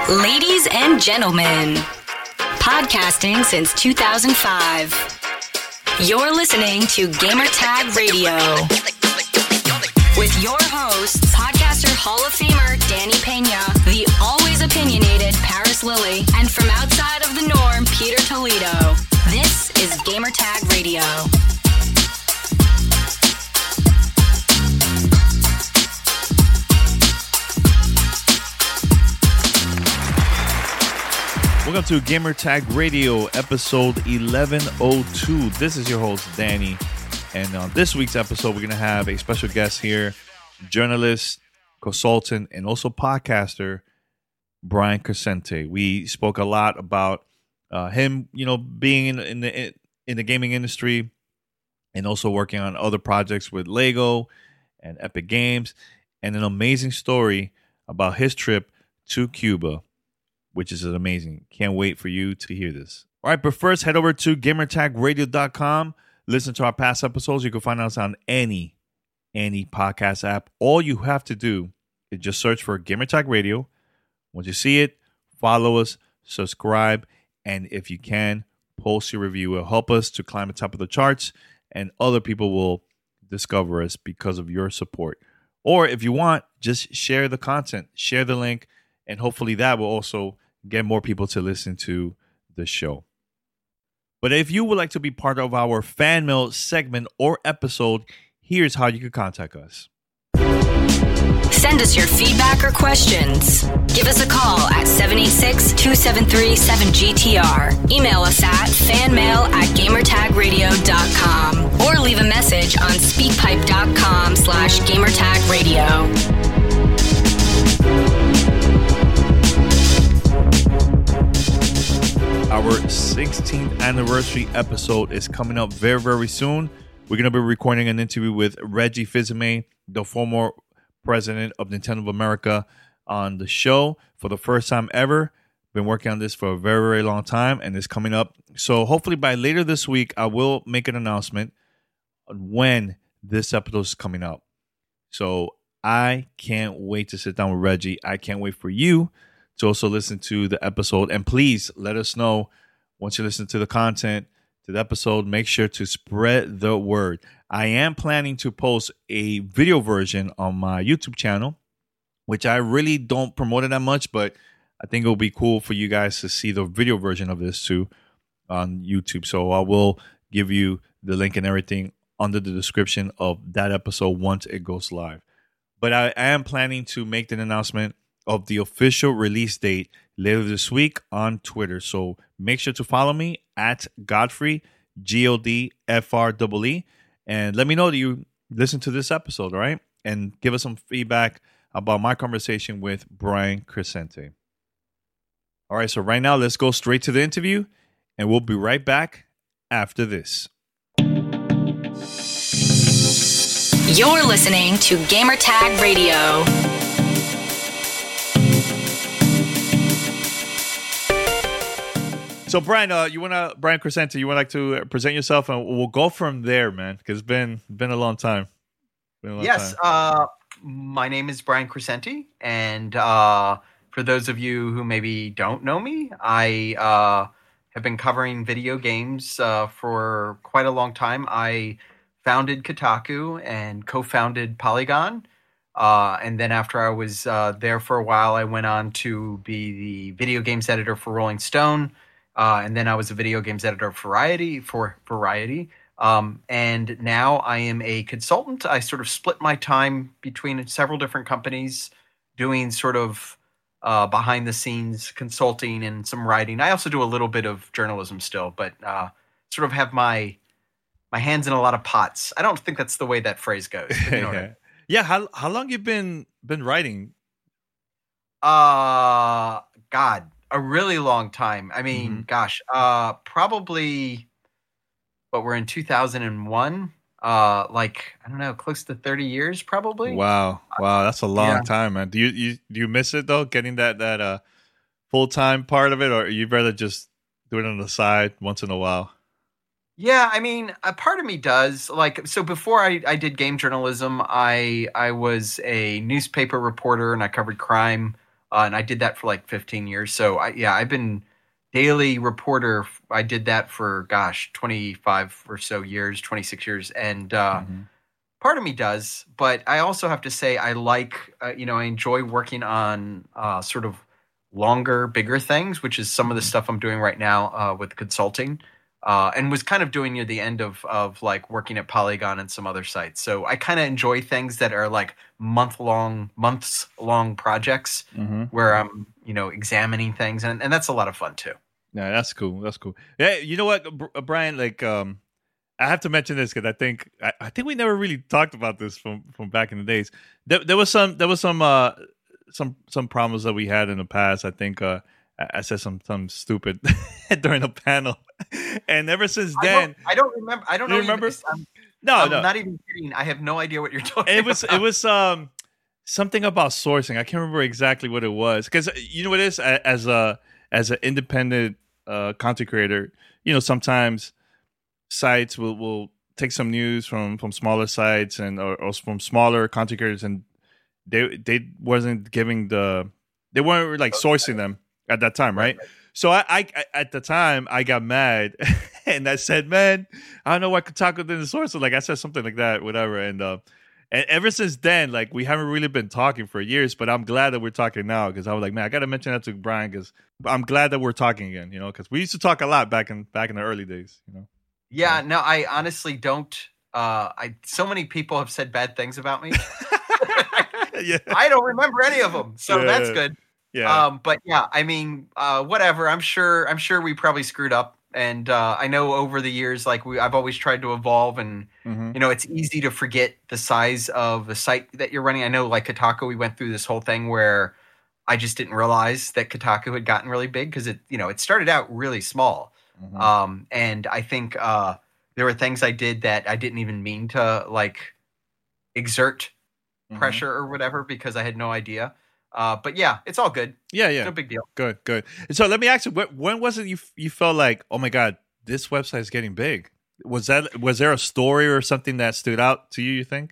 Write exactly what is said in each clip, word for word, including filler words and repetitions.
Ladies and gentlemen, podcasting since two thousand five. You're listening to Gamertag Radio. With your hosts, podcaster Hall of Famer Danny Pena, the always opinionated Paris Lilly, and from outside of the norm, Peter Toledo. This is Gamertag Radio. Welcome to Gamertag Radio, episode eleven oh two. This is your host, Danny. And on this week's episode, we're going to have a special guest here, journalist, consultant, and also podcaster, Brian Crecente. We spoke a lot about uh, him, you know, being in, in the in the gaming industry and also working on other projects with Lego and Epic Games, and an amazing story about his trip to Cuba, which is amazing. Can't wait for you to hear this. All right, but first, head over to gamertag radio dot com. Listen to our past episodes. You can find us on any, any podcast app. All you have to do is just search for Gamertag Radio. Once you see it, follow us, subscribe, and if you can, post your review. It will help us to climb the top of the charts, and other people will discover us because of your support. Or if you want, just share the content, share the link, and hopefully that will also get more people to listen to the show. But if you would like to be part of our fan mail segment or episode, here's how you can contact us. Send us your feedback or questions. Give us a call at seven eight six, two seven three, seven G T R. Email us at fanmail at gamertag radio dot com or leave a message on speakpipe.com slash gamertagradio. Our sixteenth anniversary episode is coming up very, very soon. We're going to be recording an interview with Reggie Fils-Aimé, the former president of Nintendo of America, on the show for the first time ever. Been working on this for a very, very long time, and it's coming up. So hopefully by later this week, I will make an announcement on when this episode is coming up. So I can't wait to sit down with Reggie. I can't wait for you to also listen to the episode. And please let us know once you listen to the content, to the episode, make sure to spread the word. I am planning to post a video version on my YouTube channel, which I really don't promote it that much, but I think it'll be cool for you guys to see the video version of this too on YouTube. So I will give you the link and everything under the description of that episode once it goes live. But I am planning to make an announcement of the official release date later this week on Twitter. So make sure to follow me at Godfrey, G O D F R E E, and let me know that you listen to this episode, all right? And give us some feedback about my conversation with Brian Crecente. All right, so right now, let's go straight to the interview, and we'll be right back after this. You're listening to Gamertag Radio. So, Brian, uh, you wanna Brian Crecente, you would like to present yourself, and we'll go from there, man, because it's been been a long time. Been a long yes, time. Uh, my name is Brian Crecente, and uh, for those of you who maybe don't know me, I uh, have been covering video games uh, for quite a long time. I founded Kotaku and co-founded Polygon, uh, and then after I was uh, there for a while, I went on to be the video games editor for Rolling Stone. Uh, and then I was a video games editor for Variety, for Variety. Um, and now I am a consultant. I sort of split my time between several different companies doing sort of uh, behind the scenes consulting and some writing. I also do a little bit of journalism still, but uh, sort of have my my hands in a lot of pots. I don't think that's the way that phrase goes. But you know yeah. I mean. yeah. How how long you been been writing? Uh, God. A really long time. I mean, mm-hmm. gosh, uh, probably, but we're in two thousand one, uh, like, I don't know, close to thirty years, probably. Wow. Wow. That's a long yeah. time, man. Do you, you, do you miss it though? Getting that, that, uh, full-time part of it, or you'd rather just do it on the side once in a while? Yeah, I mean, a part of me does. Like, so before I, I did game journalism, I I was a newspaper reporter and I covered crime uh, and I did that for like fifteen years. So I, yeah, I've been daily reporter. I did that for gosh, twenty-five or so years, twenty-six years, and uh, mm-hmm. part of me does. But I also have to say, I like, uh, you know, I enjoy working on uh, sort of longer, bigger things, which is some of the stuff I'm doing right now uh, with consulting. Uh, and was kind of doing near the end of of like working at Polygon and some other sites. So I kind of enjoy things that are like month long, months long projects mm-hmm. where I'm, you know, examining things, and, and that's a lot of fun too. Yeah, that's cool. That's cool. Yeah, you know what, Brian? Like, um, I have to mention this because I think I, I think we never really talked about this from, from back in the days. There, there was some there was some uh, some some problems that we had in the past. I think. Uh, I said some something stupid during a panel, and ever since then, I don't, I don't remember. I don't know. You remember? Even, I'm, no, I'm no, not even kidding. I have no idea what you're talking. It was about. it was um something about sourcing. I can't remember exactly what it was because you know what it is as a as an independent uh, content creator. You know, sometimes sites will will take some news from from smaller sites and or, or from smaller content creators, and they they wasn't giving the they weren't like sourcing them at that time, right? right. So I, I, at the time, I got mad, and I said, "Man, I don't know what Kotaku didn't source." So like I said something like that, whatever. And uh, and ever since then, like we haven't really been talking for years. But I'm glad that we're talking now because I was like, man, I got to mention that to Brian because I'm glad that we're talking again. You know, because we used to talk a lot back in back in the early days. You know. Yeah. So. No, I honestly don't. Uh, I so many people have said bad things about me. yeah. I don't remember any of them, so yeah. that's good. Yeah. Um, but yeah, I mean, uh, whatever. I'm sure. I'm sure we probably screwed up, and uh, I know over the years, like we, I've always tried to evolve, and mm-hmm. you know, it's easy to forget the size of the site that you're running. I know, like Kotaku, we went through this whole thing where I just didn't realize that Kotaku had gotten really big because it, you know, it started out really small, mm-hmm. um, and I think uh, there were things I did that I didn't even mean to like exert mm-hmm. pressure or whatever because I had no idea. Uh, but yeah, it's all good. Yeah, yeah. No big deal. Good, good. So let me ask you, when was it you you felt like, oh my God, this website is getting big? Was that was there a story or something that stood out to you, you think?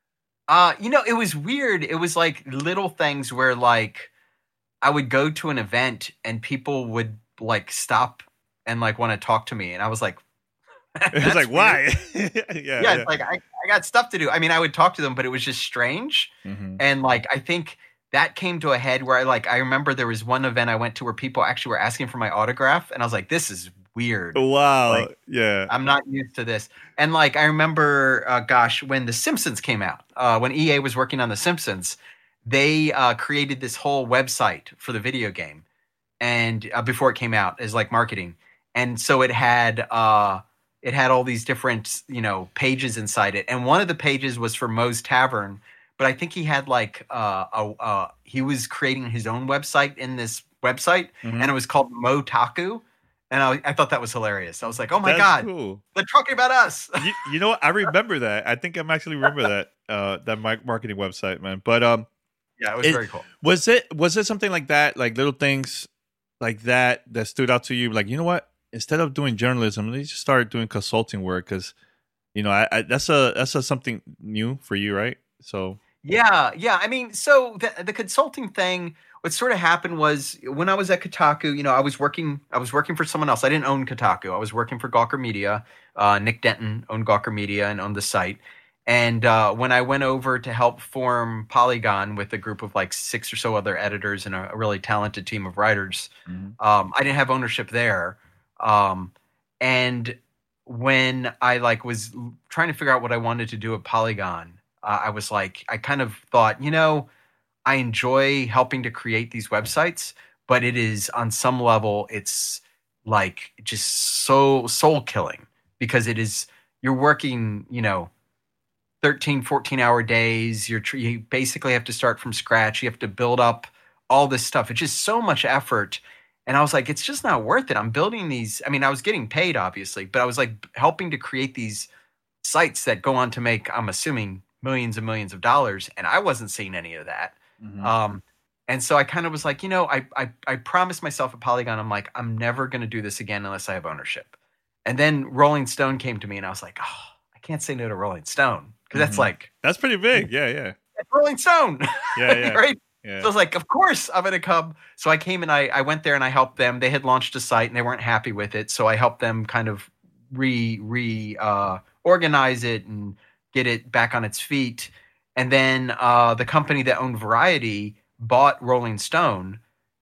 Uh, you know, it was weird. It was like little things where like I would go to an event and people would like stop and like want to talk to me. And I was like, it was like, why? yeah, yeah, yeah, it's like I, I got stuff to do. I mean, I would talk to them, but it was just strange. Mm-hmm. And like, I think that came to a head where I like, I remember there was one event I went to where people actually were asking for my autograph. And I was like, this is weird. Wow. Like, yeah. I'm not used to this. And like, I remember, uh, gosh, when The Simpsons came out, uh, when E A was working on The Simpsons, they uh, created this whole website for the video game. And uh, before it came out as like marketing. And so it had, uh, it had all these different, you know, pages inside it. And one of the pages was for Moe's Tavern. But I think he had like uh, a uh, he was creating his own website in this website, mm-hmm. and it was called Motaku, and I, I thought that was hilarious. I was like, "Oh my That's god, cool. They're talking about us!" you, you know what? I remember that. I think I'm actually remember that uh, that marketing website, man. But um, yeah, it was it, very cool. Was it was it something like that, like little things like that that stood out to you? Like, you know what? Instead of doing journalism, let's just start doing consulting work because, you know, I, I that's a that's a something new for you, right? So. Yeah, yeah. I mean, so the the consulting thing, what sort of happened was when I was at Kotaku, you know, I was working I was working for someone else. I didn't own Kotaku. I was working for Gawker Media. Uh, Nick Denton owned Gawker Media and owned the site. And uh, when I went over to help form Polygon with a group of like six or so other editors and a, a really talented team of writers, mm-hmm. um, I didn't have ownership there. Um, and when I like was trying to figure out what I wanted to do at Polygon, Uh, I was like, I kind of thought, you know, I enjoy helping to create these websites, but it is on some level, it's like just so soul killing because it is, you're working, you know, thirteen, fourteen hour days. You're, you basically have to start from scratch. You have to build up all this stuff. It's just so much effort. And I was like, it's just not worth it. I'm building these. I mean, I was getting paid obviously, but I was like helping to create these sites that go on to make, I'm assuming, millions and millions of dollars, and I wasn't seeing any of that. Mm-hmm. Um, and so I kind of was like, you know, I, I I promised myself at Polygon, I'm like, I'm never going to do this again unless I have ownership. And then Rolling Stone came to me, and I was like, oh, I can't say no to Rolling Stone because mm-hmm. that's like that's pretty big, yeah, yeah. Rolling Stone, yeah, yeah, right? Yeah. So I was like, of course I'm going to come. So I came and I, I went there and I helped them. They had launched a site and they weren't happy with it. So I helped them kind of re, re uh, organize it and get it back on its feet. And then uh, the company that owned Variety bought Rolling Stone.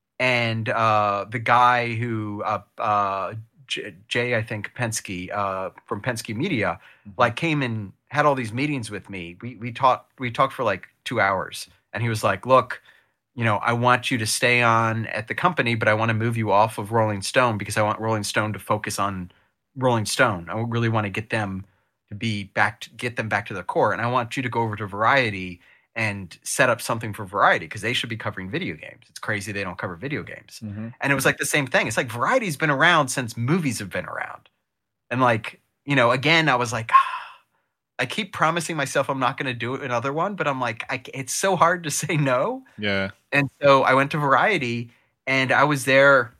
And uh, the guy who, uh, uh, J- Jay, I think, Penske, uh, from Penske Media, mm-hmm. like came and had all these meetings with me. We we talked we talked for like two hours. And he was like, look, you know, I want you to stay on at the company, but I want to move you off of Rolling Stone because I want Rolling Stone to focus on Rolling Stone. I really want to get them to be back, to get them back to the core. And I want you to go over to Variety and set up something for Variety because they should be covering video games. It's crazy they don't cover video games. Mm-hmm. And it was like the same thing. It's like Variety's been around since movies have been around. And like, you know, again, I was like, ah, I keep promising myself I'm not going to do another one, but I'm like, I, it's so hard to say no. Yeah. And so I went to Variety and I was there.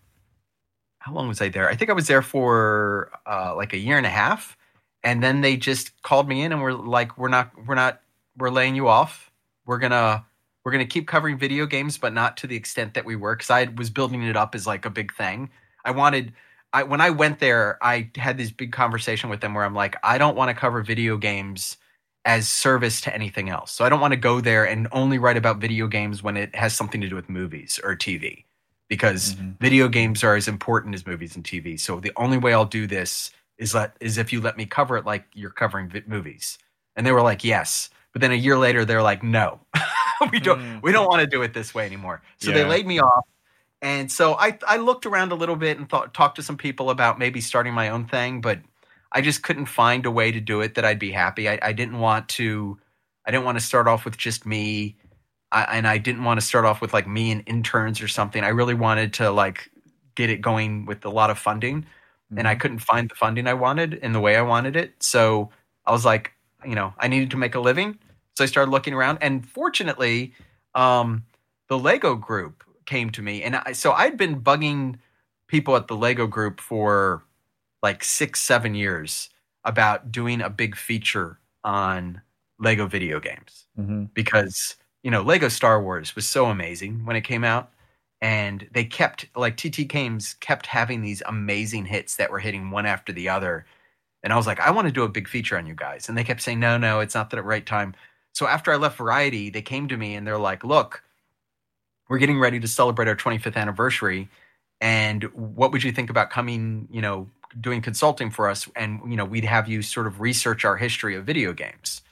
How long was I there? I think I was there for uh, like a year and a half. And then they just called me in and were like, we're not, we're not, we're laying you off. We're going to, we're going to keep covering video games, but not to the extent that we were. Cause I was building it up as like a big thing. I wanted, I, when I went there, I had this big conversation with them where I'm like, I don't want to cover video games as service to anything else. So I don't want to go there and only write about video games when it has something to do with movies or T V, because mm-hmm. video games are as important as movies and T V. So the only way I'll do this is let, is if you let me cover it like you're covering vi- movies. And they were like, yes. But then a year later, they're like, no, we don't, mm. we don't want to do it this way anymore. So yeah. They laid me off. And so I, I looked around a little bit and thought, talked to some people about maybe starting my own thing, but I just couldn't find a way to do it that I'd be happy. I, I didn't want to, I didn't want to start off with just me. I, and I didn't want to start off with like me and interns or something. I really wanted to like get it going with a lot of funding, mm-hmm. and I couldn't find the funding I wanted in the way I wanted it. So I was like, you know, I needed to make a living. So I started looking around, and fortunately, um, the Lego Group came to me. And I, so I'd been bugging people at the Lego Group for like six, seven years about doing a big feature on Lego video games, mm-hmm. because, you know, Lego Star Wars was so amazing when it came out. And they kept, like T T Games kept having these amazing hits that were hitting one after the other. And I was like, I want to do a big feature on you guys. And they kept saying, no, no, it's not the right time. So after I left Variety, they came to me and they're like, look, we're getting ready to celebrate our twenty-fifth anniversary. And what would you think about coming, you know, doing consulting for us? And, you know, we'd have you sort of research our history of video games.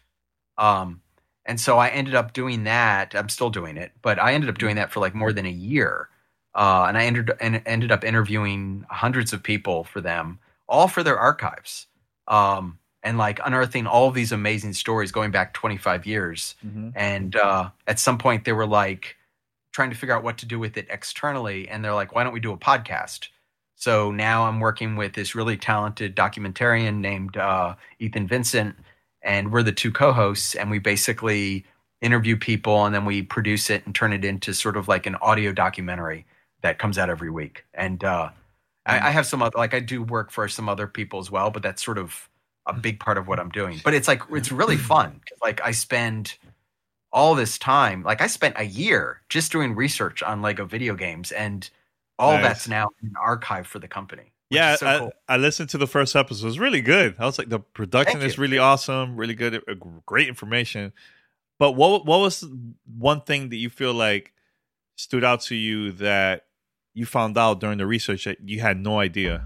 Um, and so I ended up doing that. I'm still doing it, but I ended up doing that for like more than a year. Uh, and I ended, and ended up interviewing hundreds of people for them, all for their archives. Um, and like unearthing all of these amazing stories going back twenty-five years. Mm-hmm. And uh, at some point they were like trying to figure out what to do with it externally. And they're like, why don't we do a podcast? So now I'm working with this really talented documentarian named uh, Ethan Vincent, and we're the two co-hosts, and we basically interview people and then we produce it and turn it into sort of like an audio documentary that comes out every week. And uh, mm-hmm. I, I have some other, like I do work for some other people as well, but that's sort of a big part of what I'm doing. But it's like, it's really fun. Like I spend all this time, like I spent a year just doing research on Lego video games, and all nice. That's now in an archive for the company. Yeah, so I, cool. I listened to the first episode. It was really good. I was like, the production Thank is you. really awesome, really good, great information. But what what was one thing that you feel like stood out to you that you found out during the research that you had no idea?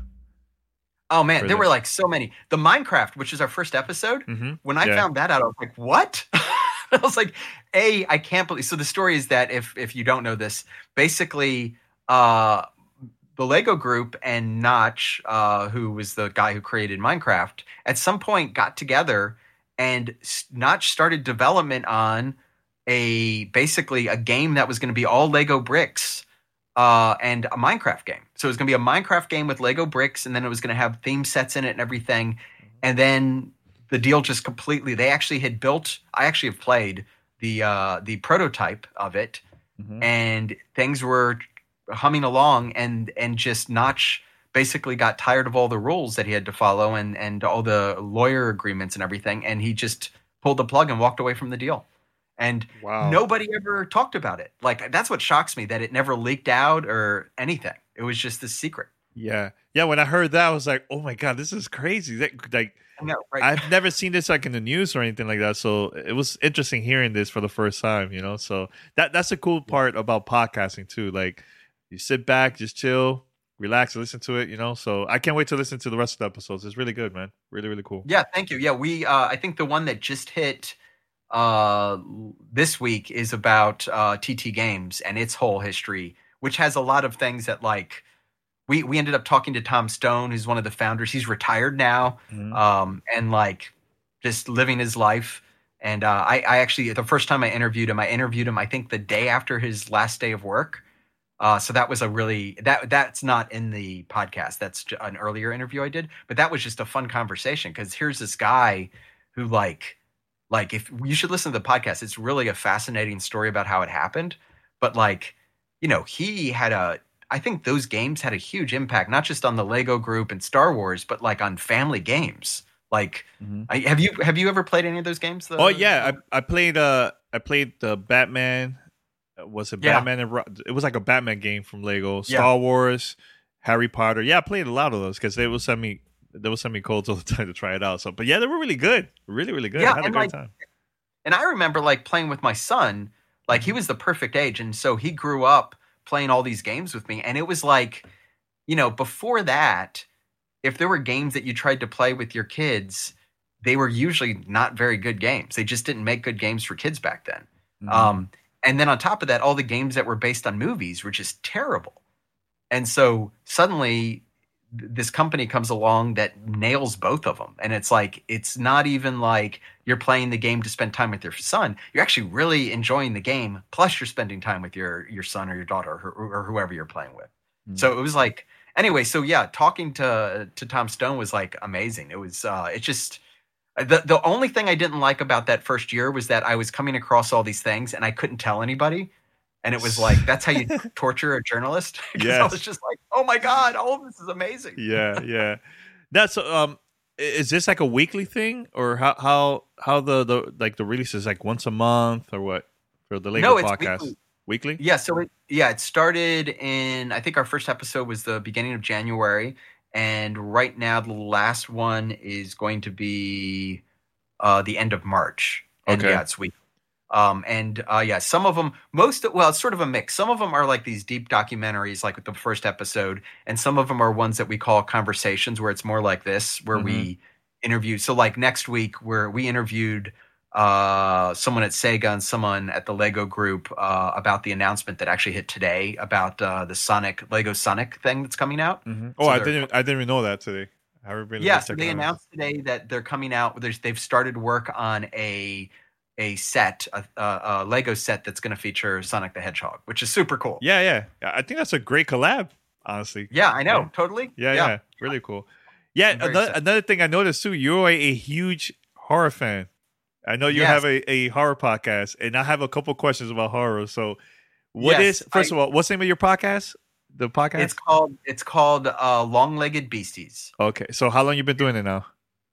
Oh man, there were like so many. The Minecraft, which is our first episode, mm-hmm. when I yeah. found that out, I was like, what? I was like, A, I can't believe. So the story is that if if you don't know this, basically uh, the Lego Group and Notch, uh, who was the guy who created Minecraft, at some point got together, and Notch started development on a basically a game that was going to be all Lego bricks. Uh, and a Minecraft game. So it was going to be a Minecraft game with Lego bricks, and then it was going to have theme sets in it and everything. And then the deal just completely, they actually had built, I actually have played the uh, the prototype of it, mm-hmm. and things were humming along, and and just Notch basically got tired of all the rules that he had to follow and, and all the lawyer agreements and everything, and he just pulled the plug and walked away from the deal. And wow. nobody ever talked about it. Like, that's what shocks me, that it never leaked out or anything. It was just this secret. Yeah. Yeah. When I heard that, I was like, oh my God, this is crazy. That, like, know, right? I've never seen this like in the news or anything like that. So it was interesting hearing this for the first time, you know? So that that's the cool part about podcasting too. Like, you sit back, just chill, relax, listen to it, you know? So I can't wait to listen to the rest of the episodes. It's really good, man. Really, really cool. Yeah. Thank you. Yeah. We, uh, I think the one that just hit uh, this week is about uh, T T Games and its whole history, which has a lot of things that, like, we we ended up talking to Tom Stone, who's one of the founders. He's retired now, mm-hmm. um, and like just living his life. And uh, I, I actually, the first time I interviewed him, I interviewed him, I think the day after his last day of work. Uh, so that was a really, that that's not in the podcast. That's an earlier interview I did, but that was just a fun conversation. Cause here's this guy who like, like if you should listen to the podcast, it's really a fascinating story about how it happened. But like, you know, he had a, I think those games had a huge impact, not just on the Lego Group and Star Wars, but like on family games. Like, mm-hmm. I, have you have you ever played any of those games? The, oh yeah, I I played uh I played the Batman. Was it yeah. Batman? And, it was like a Batman game from Lego. Star yeah. Wars, Harry Potter. Yeah, I played a lot of those because they will send me they will send me codes all the time to try it out. So, but yeah, they were really good, really really good. Yeah, I had a great like, time. And I remember like playing with my son. Like he was the perfect age, and so he grew up playing all these games with me. And it was like, you know, before that, if there were games that you tried to play with your kids, they were usually not very good games. They just didn't make good games for kids back then. Mm-hmm. Um, and then on top of that, all the games that were based on movies were just terrible. And so suddenly this company comes along that nails both of them. And it's like, it's not even like you're playing the game to spend time with your son. You're actually really enjoying the game. Plus you're spending time with your, your son or your daughter or, or whoever you're playing with. Mm-hmm. So it was like, anyway, so yeah, talking to, to Tom Stone was like amazing. It was, uh, it just, the, the only thing I didn't like about that first year was that I was coming across all these things and I couldn't tell anybody. And it was like, that's how you torture a journalist. Because yes. I was just like, oh my God, all of this is amazing. Yeah, yeah. That's um is this like a weekly thing or how how how the, the like the release is like once a month or what for the Lego no, podcast? Weekly. weekly? Yeah, so it yeah, it started in I think our first episode was the beginning of January, and right now the last one is going to be uh the end of March. And okay. yeah, it's weekly. Um, and, uh, yeah, some of them, most, well, it's sort of a mix. Some of them are like these deep documentaries, like with the first episode. And some of them are ones that we call conversations where it's more like this, where mm-hmm. we interview. So like next week where we interviewed, uh, someone at Sega and someone at the Lego Group, uh, about the announcement that actually hit today about, uh, the Sonic, Lego Sonic thing that's coming out. Mm-hmm. Oh, so I didn't, I didn't even know that today. I really yeah, so they announced today that they're coming out. There's, they've started work on a, a set, a, a, a Lego set that's going to feature Sonic the Hedgehog, which is super cool. Yeah, yeah. I think that's a great collab, honestly. Yeah, I know. Yeah. Totally. Yeah, yeah, yeah. Really cool. Yeah, another, another thing I noticed too, you're a, a huge horror fan. I know you yes. have a, a horror podcast, and I have a couple questions about horror. So what yes, is, first I, of all, what's the name of your podcast? The podcast? It's called, it's called uh, Long-Legged Beasties. Okay. So how long you been doing it now?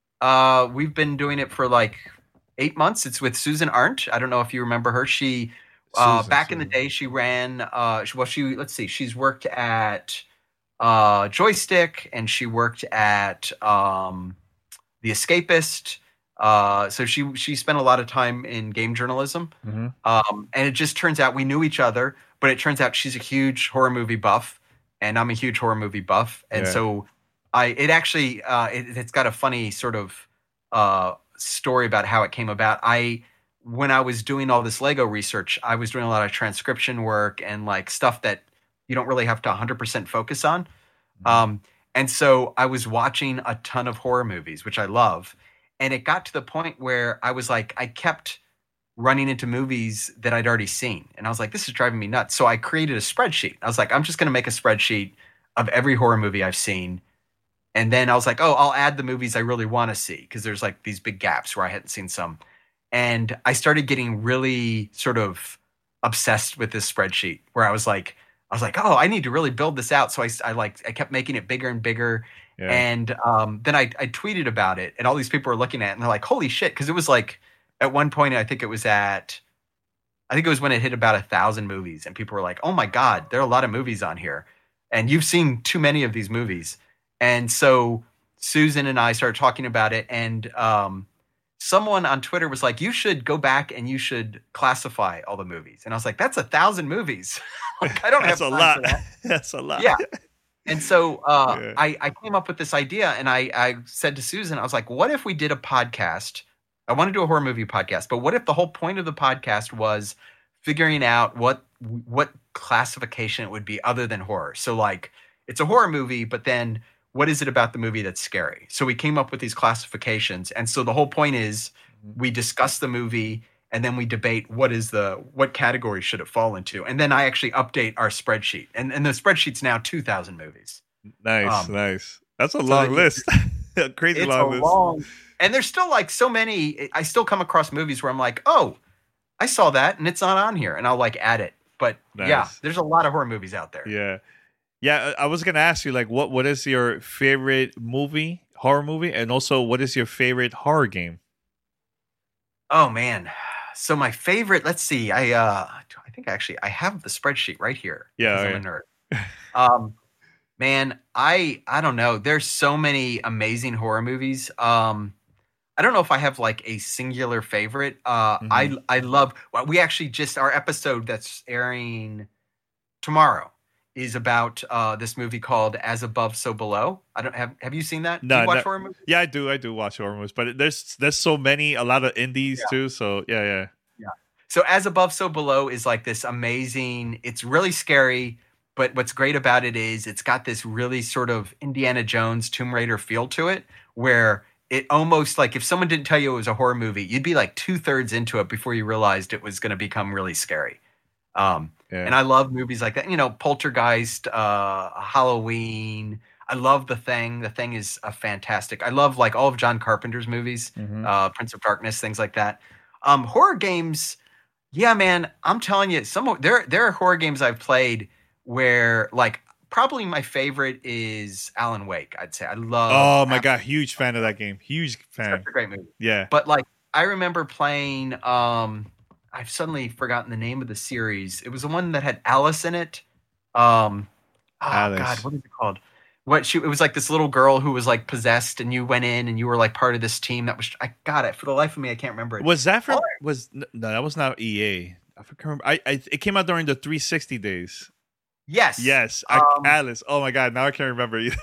Uh, we've been doing it for like eight months. It's with Susan Arndt. I don't know if you remember her. She, uh, Susan, back Susan. in the day, she ran, uh, well, she, let's see, she's worked at, uh, Joystick, and she worked at, um, The Escapist. Uh, so she, she spent a lot of time in game journalism. Mm-hmm. Um, and it just turns out we knew each other, but it turns out she's a huge horror movie buff and I'm a huge horror movie buff. And yeah. so I, it actually, uh, it, it's got a funny sort of, uh, story about how it came about. I, when I was doing all this Lego research, I was doing a lot of transcription work and like stuff that you don't really have to one hundred percent focus on. Mm-hmm. Um, and so I was watching a ton of horror movies, which I love. And it got to the point where I was like, I kept running into movies that I'd already seen. And I was like, this is driving me nuts. So I created a spreadsheet. I was like, I'm just going to make a spreadsheet of every horror movie I've seen. And then I was like, oh, I'll add the movies I really want to see because there's like these big gaps where I hadn't seen some. And I started getting really sort of obsessed with this spreadsheet where I was like, I was like, oh, I need to really build this out. So I, I like, I kept making it bigger and bigger. Yeah. And um, then I, I tweeted about it and all these people were looking at it and they're like, holy shit. Cause it was like at one point, I think it was at I think it was when it hit about a thousand movies, and people were like, "Oh my God, there are a lot of movies on here," and you've seen too many of these movies. And so Susan and I started talking about it, and um, someone on Twitter was like, "You should go back and you should classify all the movies." And I was like, "That's a thousand movies. Like, I don't That's have a time lot. for that." That's a lot. Yeah. And so uh, Yeah. I, I came up with this idea, and I, I said to Susan, I was like, what if we did a podcast? I want to do a horror movie podcast, but what if the whole point of the podcast was figuring out what what classification it would be other than horror? So like, it's a horror movie, but then what is it about the movie that's scary? So we came up with these classifications. And so the whole point is we discuss the movie, and then we debate what is the what category should it fall into. And then I actually update our spreadsheet. And, and the spreadsheet's now two thousand movies. Nice, Um, nice. That's a so long that- list. A crazy It's long a list. long, and there's still like so many. I still come across movies where I'm like, oh, I saw that and it's not on here, and I'll like add it. But yeah, Nice. there's a lot of horror movies out there. Yeah. Yeah, I I was gonna ask you, like, what what is your favorite movie, horror movie, and also what is your favorite horror game? Oh man. So my favorite, let's see, I uh I think actually I have the spreadsheet right here. Yeah, because I'm a nerd. um man, I I don't know. There's so many amazing horror movies. Um I don't know if I have like a singular favorite. Uh Mhm. I I love well, we actually just our episode that's airing tomorrow is about uh this movie called As Above So Below. I don't have have you seen that? Do No, you watch no. horror movies? Yeah, I do. I do watch horror movies, but there's there's so many, a lot of indies Yeah. too. So yeah, yeah. So As Above, So Below is like this amazing, it's really scary, but what's great about it is it's got this really sort of Indiana Jones, Tomb Raider feel to it, where it almost like if someone didn't tell you it was a horror movie, you'd be like two thirds into it before you realized it was going to become really scary. Um, Yeah. And I love movies like that. You know, Poltergeist, uh, Halloween. I love The Thing. The Thing is a fantastic. I love like all of John Carpenter's movies, Mhm. uh, Prince of Darkness, things like that. Um, horror games. Yeah, man, I'm telling you, some there there are horror games I've played where like probably my favorite is Alan Wake. I'd say I love. Oh my Alan- god, huge fan of that game. Huge fan. such a great movie. Yeah. But like I remember playing. Um, I've suddenly forgotten the name of the series. It was the one that had Alice in it. Um, oh Alice. God, what is it called? What she? It was like this little girl who was like possessed, and you went in and you were like part of this team that was. I got it for the life of me. I can't remember it. Was that from Oh. was no, that was not E A. I can't remember. I, I it came out during the three sixty days. Yes, Yes. I, Um, Alice. Oh my god, now I can't remember either.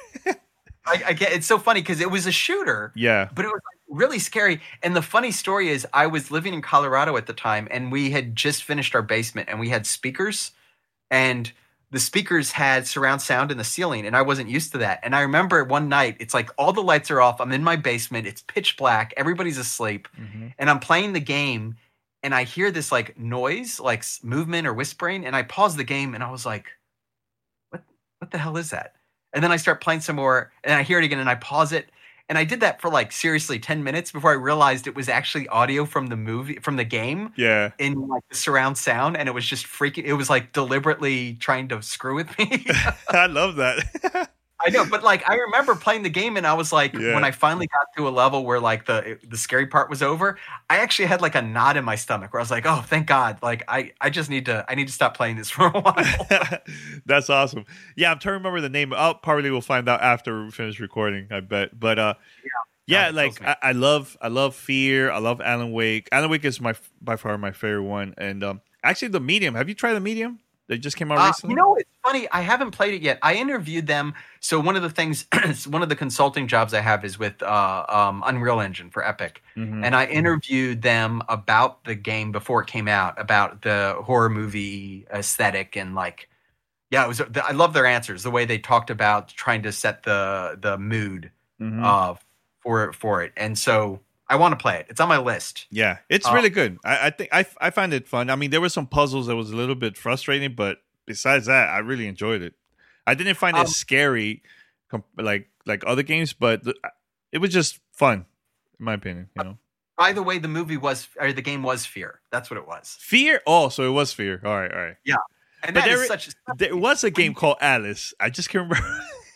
I, I get. It's so funny because it was a shooter. Yeah. But it was like really scary. And the funny story is I was living in Colorado at the time, and we had just finished our basement, and we had speakers, and the speakers had surround sound in the ceiling, and I wasn't used to that. And I remember one night, it's like all the lights are off. I'm in my basement. It's pitch black. Everybody's asleep. Mhm. And I'm playing the game, and I hear this like noise, like s- movement or whispering, and I pause the game, and I was like, what, what the hell is that? And then I start playing some more, and I hear it again, and I pause it. And I did that for like seriously ten minutes before I realized it was actually audio from the movie, from the game Yeah. in like the surround sound. And it was just freaking, it was like deliberately trying to screw with me. I love that. I know, but like I remember playing the game, and I was like, Yeah. when I finally got to a level where like the the scary part was over, I actually had like a knot in my stomach where I was like, oh, thank God. Like I, I just need to, I need to stop playing this for a while. That's awesome. Yeah, I'm trying to remember the name. I'll probably will find out after we finish recording, I bet. But uh Yeah. yeah, God, it like kills me. I, I love I love Fear. I love Alan Wake. Alan Wake is my by far my favorite one. And um actually the Medium. Have you tried the Medium? They just came out Uh, recently. you know, it's funny. I haven't played it yet. I interviewed them. So one of the things, one of the consulting jobs I have is with uh, um, Unreal Engine for Epic, Mhm. and I interviewed them about the game before it came out, about the horror movie aesthetic, and like, yeah, it was. I love their answers. The way they talked about trying to set the the mood Mhm. uh, for for it, and so I want to play it. It's on my list. Yeah, it's Uh, really good. I, I think I, I find it fun. I mean, there were some puzzles that was a little bit frustrating, but besides that, I really enjoyed it. I didn't find Um, it scary, com- like like other games, but th- it was just fun, in my opinion. You know, By the way, the movie was or the game was Fear. That's what it was. Fear. Oh, so it was Fear. All right, all right. And But that is there- such. A, There was a game called Alice. I just can't remember.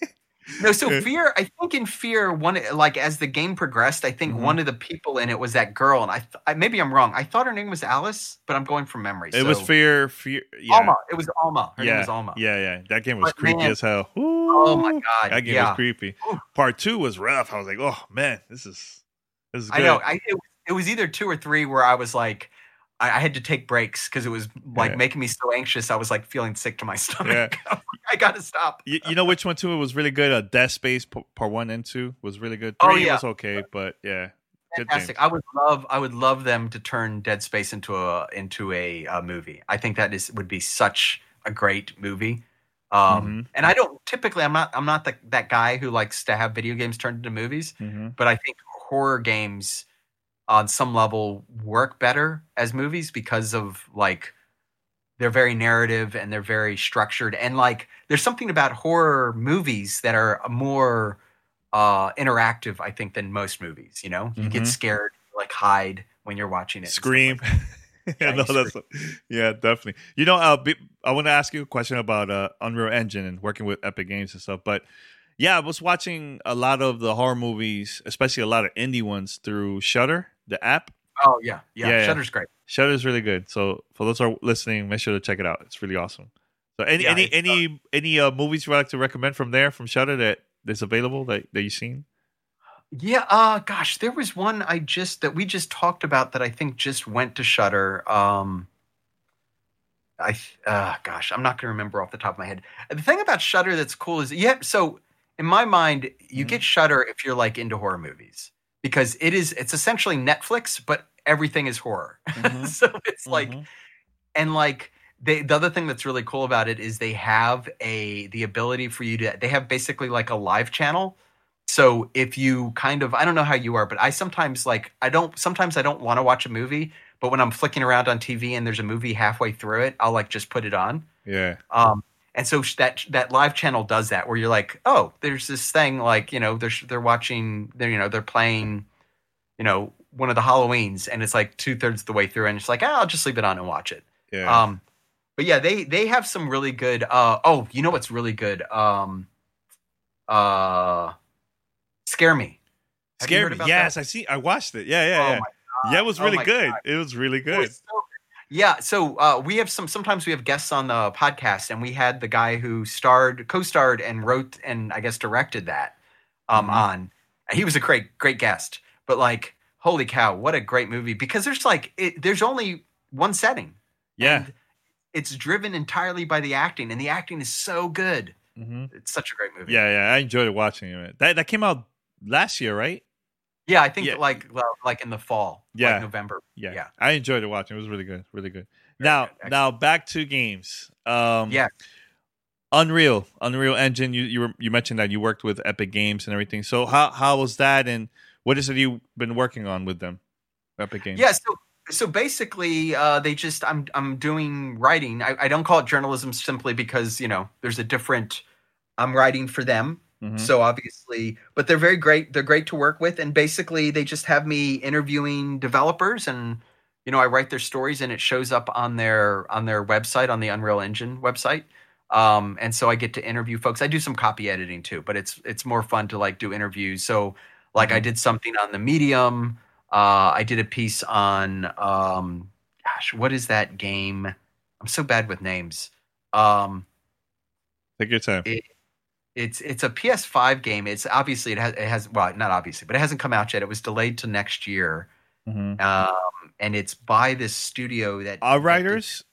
No, so Fear, I think in Fear, one like as the game progressed, I think mm-hmm. one of the people in it was that girl, and I, th- I maybe I'm wrong. I thought her name was Alice, but I'm going from memory. It so. was Fear, Fear. Yeah. Alma. It was Alma. Her yeah. name was Alma. Yeah, yeah. That game was but creepy man, as hell. Ooh, oh my god, that game yeah. was creepy. Ooh. Part two was rough. I was like, oh man, this is this is good. I know. I, it, it was either two or three where I was like. I had to take breaks because it was like yeah. making me so anxious. I was like feeling sick to my stomach. Yeah. I got to stop. You, you know which one too? It was really good. Uh, Dead Space part one and two was really good. Three oh, yeah. was okay, but yeah, fantastic. I would love, I would love them to turn Dead Space into a into a, a movie. I think that is would be such a great movie. Um, mm-hmm. And I don't typically, I'm not, I'm not the, that guy who likes to have video games turned into movies. Mm-hmm. But I think horror games. On some level work better as movies because of like they're very narrative and they're very structured and like there's something about horror movies that are more uh interactive I think than most movies, you know. Mm-hmm. You get scared, like hide when you're watching it. Scream. Like yeah, no, that's a, yeah, definitely. You know, uh, be, I want to ask you a question about uh, Unreal Engine and working with Epic Games and stuff, but yeah, I was watching a lot of the horror movies, especially a lot of indie ones through Shudder. The app. Oh yeah, yeah. yeah Shudder's yeah. great. Shudder's really good. So for those who are listening, make sure to check it out. It's really awesome. So any yeah, any any uh, any uh, movies you would like to recommend from there from Shudder that is available that, that you've seen? Yeah. Uh, gosh, there was one I just that we just talked about that I think just went to Shudder. Um, I uh, gosh, I'm not going to remember off the top of my head. The thing about Shudder that's cool is yeah. So in my mind, you mm-hmm. get Shudder if you're like into horror movies. Because it is, it's essentially Netflix, but everything is horror. Mm-hmm. So it's mm-hmm. like, and like they, the other thing that's really cool about it is they have a the ability for you to. They have basically like a live channel. So if you kind of, I don't know how you are, but I sometimes like I don't. Sometimes I don't want to watch a movie, but when I'm flicking around on T V and there's a movie halfway through it, I'll like just put it on. Yeah. Um. And so that that live channel does that, where you're like, oh, there's this thing, like you know, they're they're watching, they're you know, they're playing, you know, one of the Halloweens, and it's like two thirds the way through, and it's like, oh, I'll just leave it on and watch it. Yeah. Um, but yeah, they they have some really good. Uh, oh, you know what's really good? Um, uh, Scare Me. Have Scare Me. Yes, that? I see. I watched it. Yeah, yeah, oh yeah. My yeah, it was really oh good. God. It was really good. It was so Yeah, so uh, we have some. Sometimes we have guests on the podcast, and we had the guy who starred, co-starred, and wrote, and I guess directed that um, mm-hmm. on. He was a great, great guest. But like, holy cow, what a great movie! Because there's like, it, there's only one setting. Yeah, and it's driven entirely by the acting, and the acting is so good. Mm-hmm. It's such a great movie. Yeah, yeah, I enjoyed watching it. That that came out last year, right? Yeah, I think yeah. like well, like in the fall, yeah, like November. Yeah. yeah, I enjoyed it watching. It was really good, really good. Very now, good. now back to games. Um, yeah, Unreal, Unreal Engine. You you were, you mentioned that you worked with Epic Games and everything. So how how was that, and what is it you've been working on with them, Epic Games? Yeah, so so basically, uh, they just I'm I'm doing writing. I, I don't call it journalism simply because you know there's a different. I'm writing for them. Mm-hmm. So obviously, but they're very great. They're great to work with. And basically they just have me interviewing developers and, you know, I write their stories and it shows up on their, on their website, on the Unreal Engine website. Um, and so I get to interview folks. I do some copy editing too, but it's, it's more fun to like do interviews. So like mm-hmm. I did something on the Medium. Uh, I did a piece on, um, gosh, what is that game? I'm so bad with names. Um, Take your time. It, It's it's a P S five game. It's obviously it has it has well not obviously, but it hasn't come out yet. It was delayed to next year, mm-hmm. um, and it's by this studio that Outriders.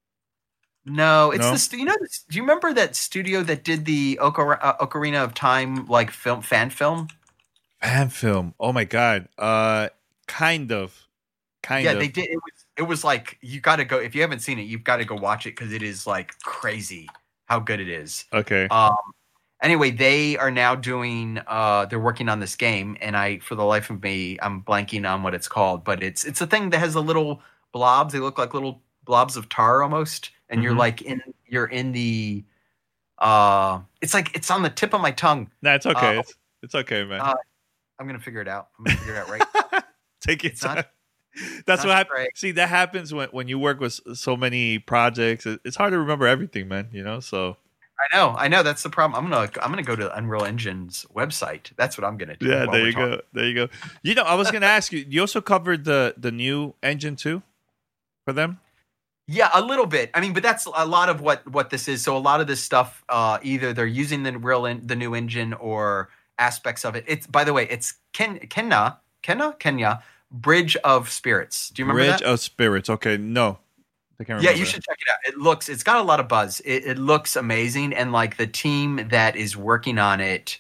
No, it's no? the stu- you know. Do you remember that studio that did the Ocar- uh, Ocarina of Time like film fan film? Fan film. Oh my god. Uh, kind of, kind yeah, of. Yeah, they did. It was it was like you got to go if you haven't seen it. You've got to go watch it because it is like crazy how good it is. Okay. Um. Anyway, they are now doing. Uh, they're working on this game, and I, for the life of me, I'm blanking on what it's called. But it's it's a thing that has the little blobs. They look like little blobs of tar almost, and mm-hmm. you're like in you're in the. Uh, it's like it's on the tip of my tongue. No, it's okay. Uh, it's, it's okay, man. Uh, I'm gonna figure it out. I'm gonna figure it out right. Take your it's time. Not, That's what happens. right. See, that happens when when you work with so many projects. It's hard to remember everything, man. You know, so. I know, I know. That's the problem. I'm gonna, I'm gonna go to Unreal Engine's website. That's what I'm gonna do. Yeah, there you talking. go. There you go. You know, I was gonna ask you. You also covered the the new engine too, for them. Yeah, a little bit. I mean, but that's a lot of what what this is. So a lot of this stuff, uh, either they're using the real in, the new engine or aspects of it. It's by the way, it's Ken Kenya Kenya Kenya Bridge of Spirits. Do you remember Bridge that? of Spirits. Okay, no. I can't Yeah, remember you that. should check it out. It looks, it's got a lot of buzz. It, it looks amazing, and like the team that is working on it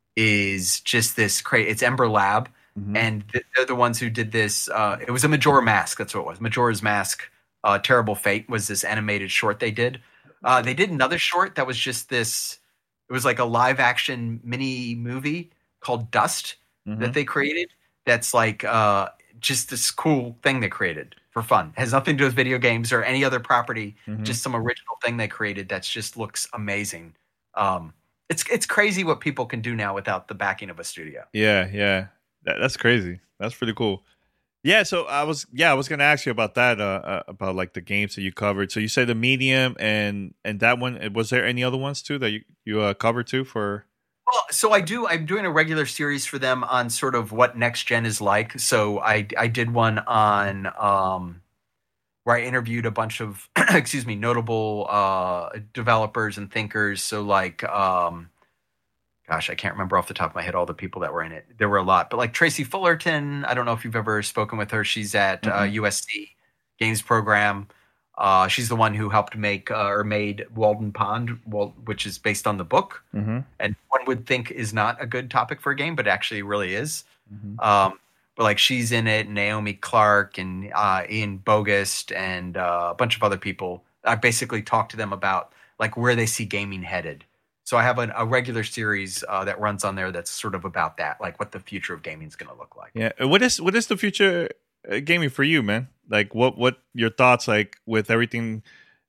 is just this crazy. It's Ember Lab, mm-hmm. and they're the ones who did this. Uh, it was a Majora Mask. That's what it was. Majora's Mask. Uh, Terrible Fate was this animated short they did. Uh, they did another short that was just this. It was like a live action mini movie called Dust mm-hmm. that they created. That's like uh, just this cool thing they created. For fun. It has nothing to do with video games or any other property, mm-hmm. just some original thing they created that just looks amazing. Um, it's it's crazy what people can do now without the backing of a studio. Yeah, yeah. That, that's crazy. That's pretty cool. Yeah, so I was yeah, I was going to ask you about that uh, uh, about like the games that you covered. So you say the Medium and and that one, was there any other ones too that you you uh, covered too for Well, so I do. I'm doing a regular series for them on sort of what next gen is like. So I I did one on um, where I interviewed a bunch of excuse me notable uh, developers and thinkers. So like, um, gosh, I can't remember off the top of my head all the people that were in it. There were a lot, but like Tracy Fullerton. I don't know if you've ever spoken with her. She's at mm-hmm. uh, U S C Games Program. Uh, she's the one who helped make uh, or made Walden Pond, which is based on the book, mm-hmm. and one would think is not a good topic for a game, but actually really is. Mm-hmm. Um, but like she's in it, Naomi Clark and uh, Ian Bogust and uh, a bunch of other people. I basically talked to them about like where they see gaming headed. So I have an, a regular series uh, that runs on there that's sort of about that, like what the future of gaming is going to look like. Yeah, what is what is the future uh, gaming for you, man? Like what what your thoughts like with everything?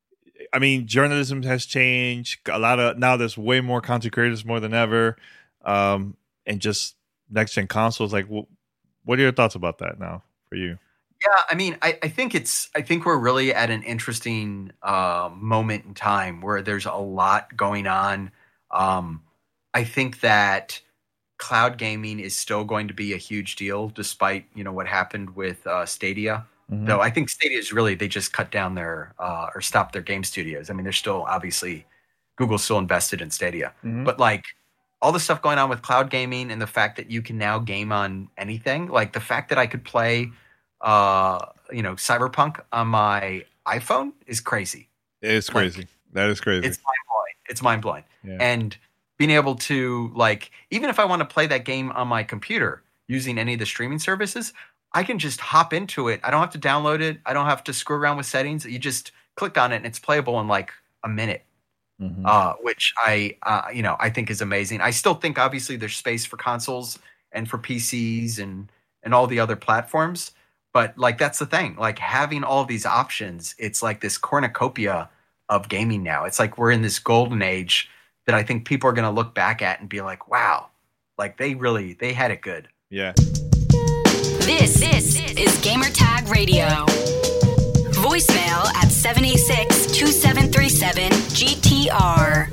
I mean, journalism has changed a lot of now. There's way more content creators more than ever, um, and just next gen consoles. Like, what, what are your thoughts about that now for you? Yeah, I mean, I, I think it's I think we're really at an interesting uh, moment in time where there's a lot going on. Um, I think that cloud gaming is still going to be a huge deal, despite you know what happened with uh, Stadia. Mm-hmm. Though I think Stadia is really they just cut down their uh, or stopped their game studios. I mean, they're still obviously Google's still invested in Stadia, mm-hmm. but like all the stuff going on with cloud gaming and the fact that you can now game on anything, like the fact that I could play, uh, you know, Cyberpunk on my iPhone is crazy. It's crazy. Like, that is crazy. It's mind blowing. It's mind blowing. Yeah. And being able to like, even if I want to play that game on my computer using any of the streaming services, I can just hop into it. I don't have to download it. I don't have to screw around with settings. You just click on it and it's playable in like a minute, mm-hmm. uh, which I, uh, you know, I think is amazing. I still think obviously there's space for consoles and for P Cs and, and all the other platforms. But like, that's the thing, like having all of these options, it's like this cornucopia of gaming now. It's like we're in this golden age that I think people are going to look back at and be like, wow, like they really, they had it good. Yeah. This, this is Gamer Tag Radio. Voicemail at seven eight six, two seven three seven, G T R.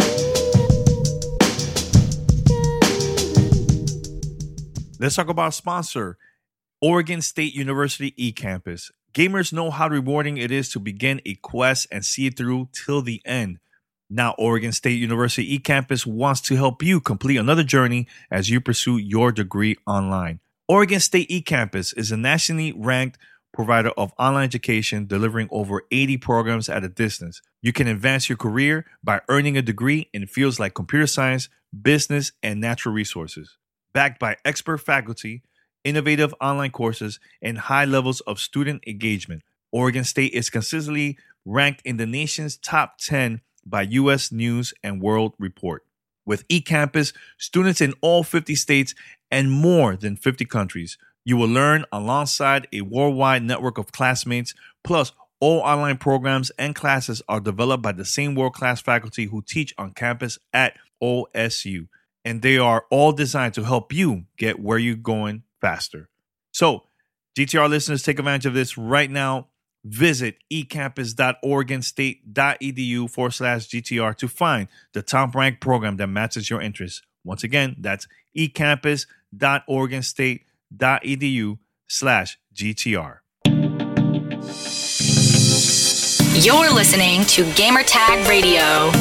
Let's talk about a sponsor, Oregon State University eCampus. Gamers know how rewarding it is to begin a quest and see it through till the end. Now, Oregon State University eCampus wants to help you complete another journey as you pursue your degree online. Oregon State eCampus is a nationally ranked provider of online education, delivering over eighty programs at a distance. You can advance your career by earning a degree in fields like computer science, business, and natural resources. Backed by expert faculty, innovative online courses, and high levels of student engagement, Oregon State is consistently ranked in the nation's top ten by U S News and World Report. With eCampus, students in all fifty states and more than fifty countries, you will learn alongside a worldwide network of classmates. Plus, all online programs and classes are developed by the same world-class faculty who teach on campus at O S U. And they are all designed to help you get where you're going faster. So, G T R listeners, take advantage of this right now. Visit ecampus.oregonstate.edu forward slash GTR to find the top ranked program that matches your interests. Once again, that's ecampus.oregonstate.edu slash GTR. You're listening to Gamertag Radio.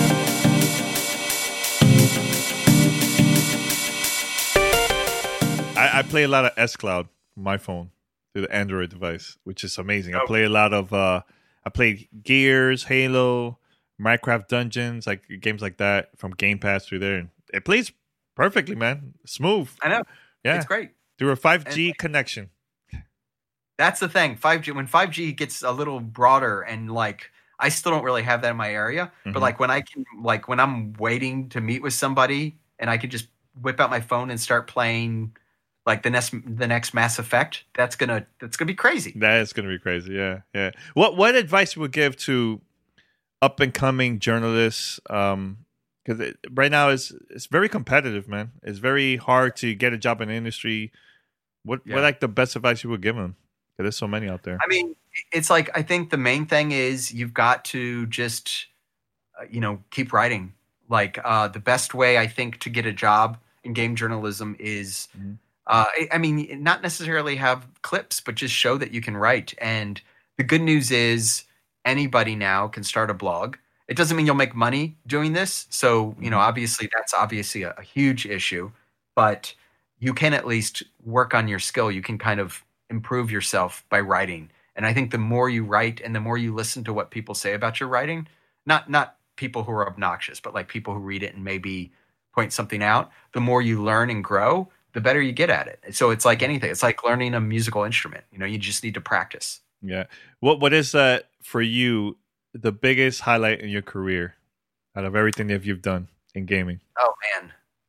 I, I play a lot of S Cloud from my phone through the Android device, which is amazing. Oh. I play a lot of, uh, I play Gears, Halo, Minecraft Dungeons, like games like that from Game Pass through there. And it plays perfectly, man. Smooth. I know. Yeah. It's great. Through a five G And- connection. That's the thing. five G when five G gets a little broader and like I still don't really have that in my area, Mhm. but like when I can like when I'm waiting to meet with somebody and I can just whip out my phone and start playing like the next the next Mass Effect, that's going to that's going to be crazy. That is going to be crazy. Yeah. Yeah. What, what advice you would give to up and coming journalists? Um, because it, right now it's, it's very competitive, man. It's very hard to get a job in the industry. What, Yeah. what like the best advice you would give them? Because there's so many out there. I mean, it's like I think the main thing is you've got to just uh, you know, keep writing. Like uh, the best way I think to get a job in game journalism is, Mhm. uh, I, I mean, not necessarily have clips, but just show that you can write. And the good news is anybody now can start a blog. It doesn't mean you'll make money doing this. So, you know, obviously that's obviously a, a huge issue, but you can at least work on your skill. You can kind of improve yourself by writing. And I think the more you write and the more you listen to what people say about your writing, not not people who are obnoxious, but like people who read it and maybe point something out, the more you learn and grow, the better you get at it. So it's like anything. It's like learning a musical instrument. You know, you just need to practice. Yeah. What What is uh, for you the biggest highlight in your career out of everything that you've done in gaming? Oh man.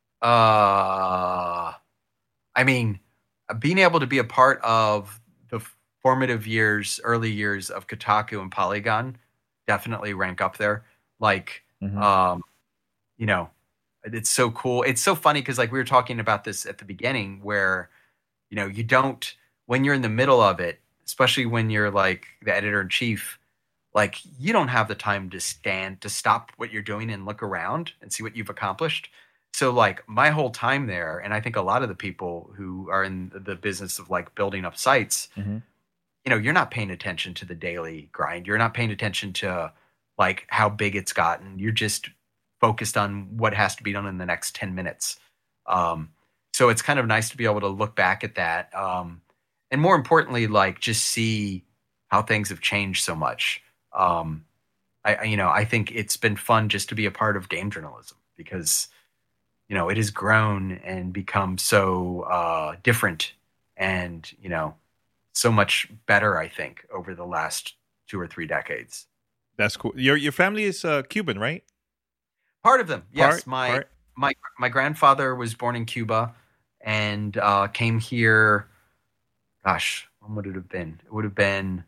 Uh I mean, being able to be a part of the formative years, early years of Kotaku and Polygon definitely rank up there. Like, Mhm. um, you know, it's so cool. It's so funny because like we were talking about this at the beginning where, you know, you don't, when you're in the middle of it, especially when you're like the editor in chief, like you don't have the time to stand, to stop what you're doing and look around and see what you've accomplished. So like my whole time there, and I think a lot of the people who are in the business of like building up sites, Mhm. you know, you're not paying attention to the daily grind. You're not paying attention to like how big it's gotten. You're just focused on what has to be done in the next ten minutes. Um, so it's kind of nice to be able to look back at that. Um, and more importantly, like just see how things have changed so much. Um, I, I- you know, I think it's been fun just to be a part of game journalism because, you know, it has grown and become so uh, different and, you know, so much better, I think, over the last two or three decades. That's cool. Your Your family is uh, Cuban, right? Part of them, yes. Part- my part? my my grandfather was born in Cuba and uh, came here. Gosh, when would it have been? It would have been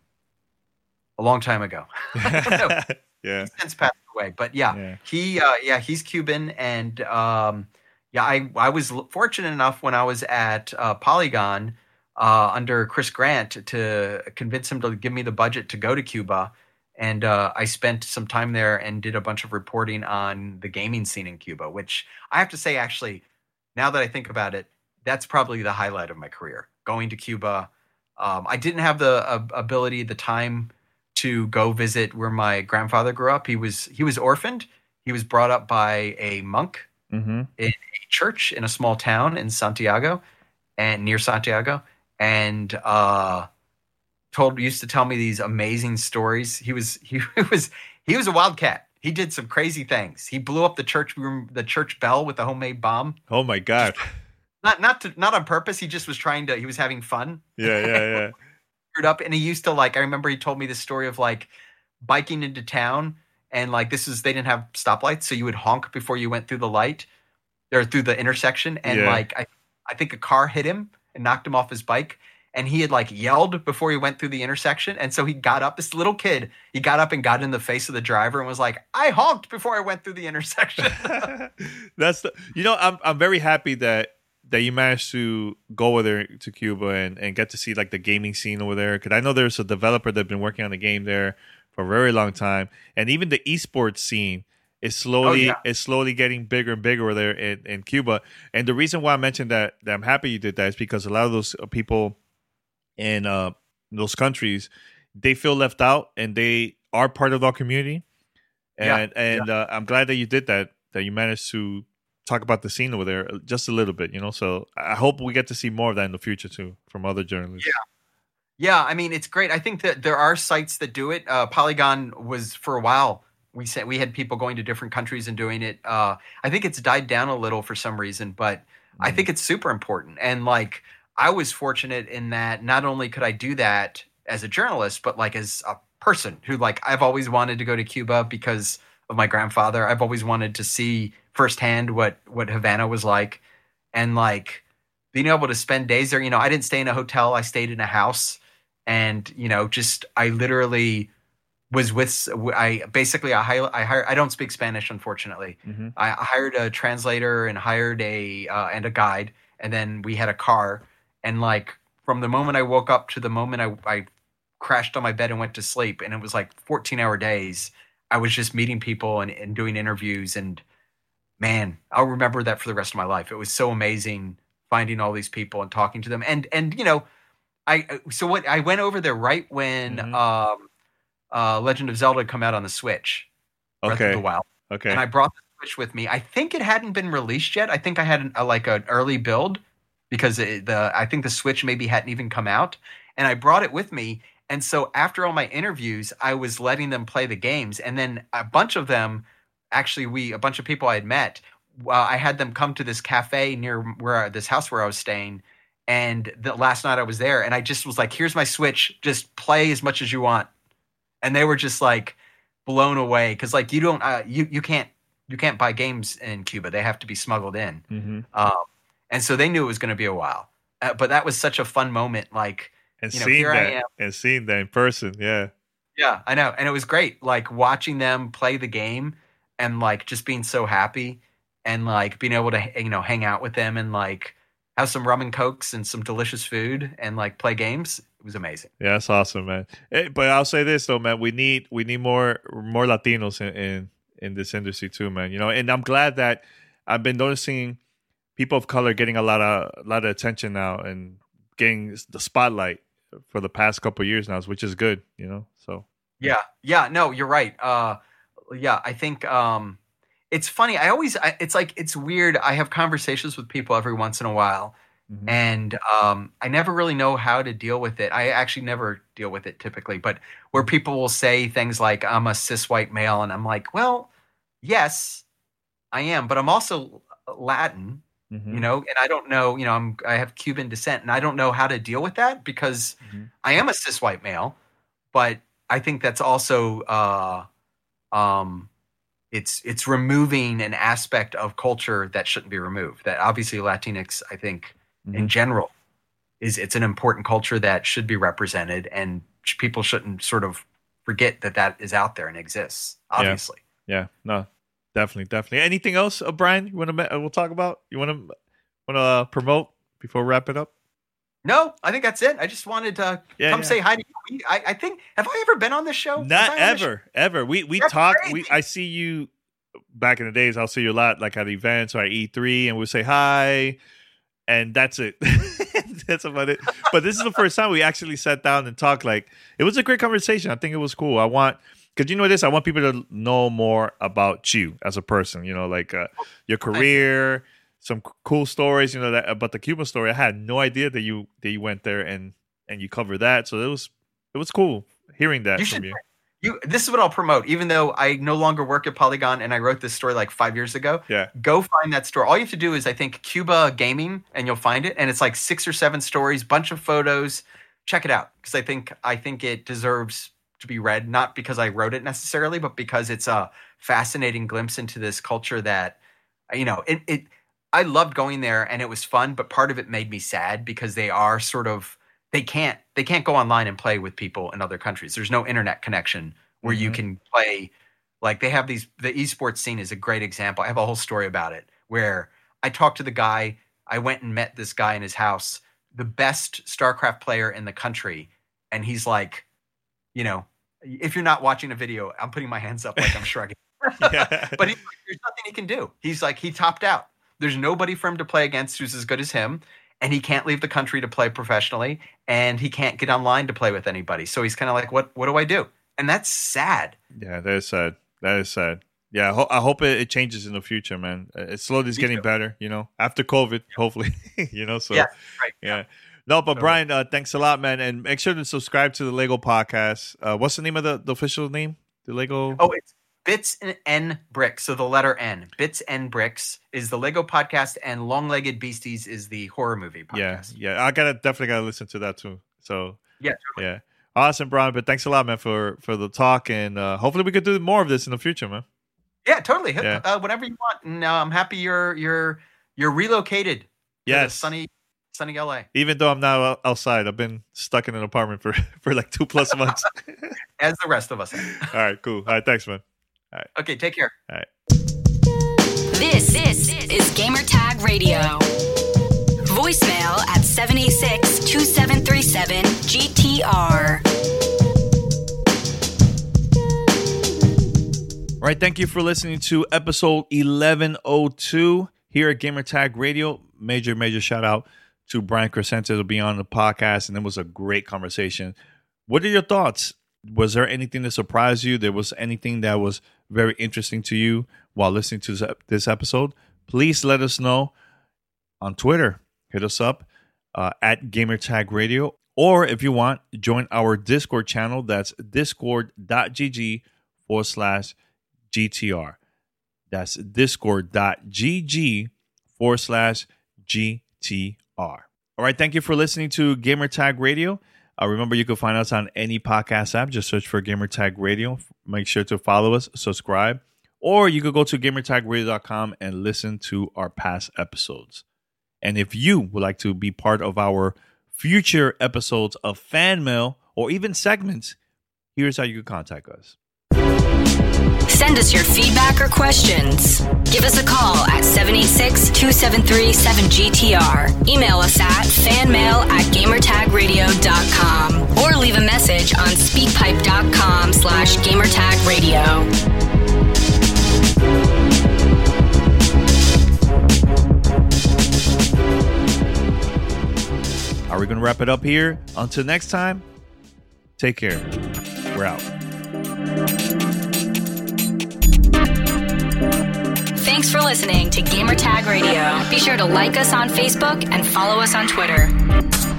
a long time ago. I don't know. Yeah. He's since passed away, but yeah, Yeah. he uh, yeah he's Cuban, and um, yeah, I I was l- fortunate enough when I was at uh, Polygon uh, under Chris Grant to convince him to give me the budget to go to Cuba. And uh, I spent some time there and did a bunch of reporting on the gaming scene in Cuba, which I have to say, actually, now that I think about it, that's probably the highlight of my career. Going to Cuba. Um, I didn't have the uh, ability, the time to go visit where my grandfather grew up. He was he was orphaned. He was brought up by a monk Mm-hmm. in a church in a small town in Santiago and near Santiago. And uh told used to tell me these amazing stories. He was he was he was a wildcat. He did some crazy things. He blew up the church room, the church bell with a homemade bomb. Oh my God. Not not to, not on purpose. He just was trying to. He was having fun. Yeah, yeah, yeah. Screwed up, and he used to like. I remember he told me this story of like biking into town, and like this is they didn't have stoplights, so you would honk before you went through the light or through the intersection, and Yeah. like I I think a car hit him and knocked him off his bike. And he had like yelled before he went through the intersection. And so he got up, this little kid, he got up and got in the face of the driver and was like, I honked before I went through the intersection. That's the, you know, I'm I'm very happy that that you managed to go over there to Cuba and, and get to see like the gaming scene over there. Because I know there's a developer that's been working on the game there for a very long time, and even the esports scene is slowly oh, yeah. is slowly getting bigger and bigger over there in, in Cuba. And the reason why I mentioned that, that I'm happy you did that is because a lot of those people in uh, those countries, they feel left out and they are part of our community. And yeah. and yeah. Uh, I'm glad that you did that. That you managed to talk about the scene over there just a little bit, you know. So I hope we get to see more of that in the future too from other journalists. Yeah, yeah. I mean, it's great. I think that there are sites that do it. Uh, Polygon was for a while. We said we had people going to different countries and doing it. Uh, I think it's died down a little for some reason, but mm-hmm. I think it's super important. And like, I was fortunate in that not only could I do that as a journalist, but like as a person who like I've always wanted to go to Cuba because of my grandfather. I've always wanted to see firsthand what what Havana was like, and like being able to spend days there. You know, I didn't stay in a hotel. I stayed in a house, and you know, just I literally was with. I basically I hired. I hired. I don't speak Spanish, unfortunately. Mm-hmm. I hired a translator and hired a uh, and a guide, and then we had a car. And like from the moment I woke up to the moment I, I crashed on my bed and went to sleep, and it was like fourteen hour days. I was just meeting people and, and doing interviews, and man, I'll remember that for the rest of my life. It was so amazing finding all these people and talking to them. And, and, you know, I, so what I went over there right when, mm-hmm. um, uh, Legend of Zelda come out on the Switch. Breath okay. of the Wild. Okay. And I brought the Switch with me. I think it hadn't been released yet. I think I had an, a, like an early build because it, the, I think the Switch maybe hadn't even come out, and I brought it with me. And so after all my interviews, I was letting them play the games. And then a bunch of them, actually, we a bunch of people I had met, uh, I had them come to this cafe near where this house where I was staying. And the last night I was there, and I just was like, here's my Switch. Just play as much as you want. And they were just like blown away. Because like you don't, uh, you, you can't, you can't buy games in Cuba. They have to be smuggled in. Mm-hmm. Um, and so they knew it was going to be a while. Uh, but that was such a fun moment. Like, And you know, seeing here that, I am. and seeing that in person, yeah, yeah, I know, and it was great. Like watching them play the game, and like just being so happy, and like being able to, you know, hang out with them and like have some rum and cokes and some delicious food and like play games. It was amazing. Yeah, that's awesome, man. Hey, but I'll say this though, man, we need we need more more Latinos in, in in this industry too, man. You know, and I'm glad that I've been noticing people of color getting a lot of a lot of attention now and getting the spotlight for the past couple of years now, which is good, you know. So yeah, yeah, no, you're right. Uh, yeah, I think um, it's funny. I always, I, it's like it's weird. I have conversations with people every once in a while, mm-hmm. and um, I never really know how to deal with it. I actually never deal with it typically, but where people will say things like, "I'm a cis white male," and I'm like, "Well, yes, I am, but I'm also Latin." Mm-hmm. You know, and I don't know, you know, I'm, I have Cuban descent, and I don't know how to deal with that because mm-hmm. I am a cis white male, but I think that's also, uh, um, it's, it's removing an aspect of culture that shouldn't be removed. That obviously Latinx, I think mm-hmm. in general is, it's an important culture that should be represented, and people shouldn't sort of forget that that is out there and exists, obviously. Yeah, yeah. No. Definitely, definitely. Anything else, uh, Brian? You want to? We'll talk about. You want to? Want to uh, promote before we wrap it up? No, I think that's it. I just wanted to yeah, come yeah. say hi to you. I, I think. Have I ever been on this show? Not ever, ever. We we that's talk. Crazy. We I see you back in the days. I'll see you a lot, like at events or at E three, and we'll say hi, and that's it. That's about it. But this is the first time we actually sat down and talked. Like it was a great conversation. I think it was cool. I want. Because you know this, I want people to know more about you as a person. You know, like uh, your career, some c- cool stories. You know that about the Cuban story. I had no idea that you that you went there and, and you covered that. So it was it was cool hearing that you from should, you. You this is what I'll promote. Even though I no longer work at Polygon and I wrote this story like five years ago. Yeah. Go find that story. All you have to do is I think Cuba Gaming, and you'll find it. And it's like six or seven stories, bunch of photos. Check it out because I think I think it deserves to be read, not because I wrote it necessarily, but because it's a fascinating glimpse into this culture that, you know, it, it, I loved going there and it was fun, but part of it made me sad because they are sort of, they can't, they can't go online and play with people in other countries. There's no internet connection where mm-hmm. you can play. Like they have these, the esports scene is a great example. I have a whole story about it where I talked to the guy I went and met this guy in his house, the best StarCraft player in the country. And he's like, you know, if you're not watching a video, I'm putting my hands up like I'm shrugging. Yeah. But he, there's nothing he can do. He's like, he topped out. There's nobody for him to play against who's as good as him. And he can't leave the country to play professionally. And he can't get online to play with anybody. So he's kind of like, what, what do I do? And that's sad. Yeah, that is sad. That is sad. Yeah, I, ho- I hope it, it changes in the future, man. It slowly is getting better, you know, after COVID, yeah. hopefully, you know. So, yeah, right. Yeah. No, but Brian, uh, thanks a lot, man. And make sure to subscribe to the Lego podcast. Uh, what's the name of the, the official name? The Lego? Oh, it's Bits and Bricks. So the letter N. Bits and Bricks is the Lego podcast, and Long-Legged Beasties is the horror movie podcast. Yeah, yeah. I gotta definitely gotta listen to that too. So yeah, totally. Yeah. Awesome, Brian. But thanks a lot, man, for, for the talk. And uh, hopefully we could do more of this in the future, man. Yeah, totally. Yeah. Uh, whatever you want. And uh, I'm happy you're you're you're relocated. Yes. To sunny sunny L A. Even though I'm now outside, I've been stuck in an apartment for, for like two plus months. As the rest of us. All right, cool. All right, thanks, man. All right. Okay, take care. All right. This, this is Gamertag Radio. Voicemail at seven eight six, two seven three seven, G T R. All right, thank you for listening to episode eleven oh two here at Gamertag Radio. Major, major shout out to Brian Crescente to be on the podcast, and it was a great conversation. What are your thoughts? Was there anything that surprised you? There was anything that was very interesting to you while listening to this episode? Please let us know on Twitter. Hit us up uh, at Gamertag Radio. Or if you want, join our Discord channel. That's discord.gg forward slash G T R. That's discord.gg forward slash G T R. All right, thank you for listening to Gamertag Radio. Uh, remember, you can find us on any podcast app. Just search for Gamertag Radio. Make sure to follow us, subscribe, or you could go to gamertag radio dot com and listen to our past episodes. And if you would like to be part of our future episodes of fan mail or even segments, here's how you can contact us. Send us your feedback or questions. Give us a call at seven eight six, two seven three, seven G T R. Email us at fanmail at gamertagradio dot com or leave a message on speakpipe.com slash gamertagradio. Are we going to wrap it up here? Until next time, take care. We're out. Thanks for listening to Gamertag Radio. Be sure to like us on Facebook and follow us on Twitter.